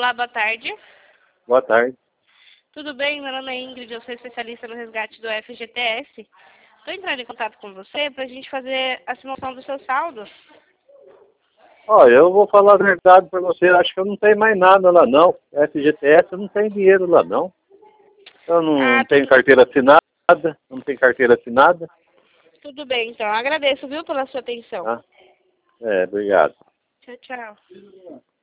Olá, boa tarde. Boa tarde. Tudo bem? Meu nome é Ingrid, eu sou especialista no resgate do FGTS. Estou entrando em contato com você para a gente fazer a simulação do seu saldo. Ó, eu vou falar a verdade para você, acho que eu não tenho mais nada lá não. FGTS eu não tenho dinheiro lá não. Eu não tenho carteira assinada, não tenho carteira assinada. Tudo bem, então. Agradeço, viu, pela sua atenção. Tá? Obrigado. Tchau, tchau.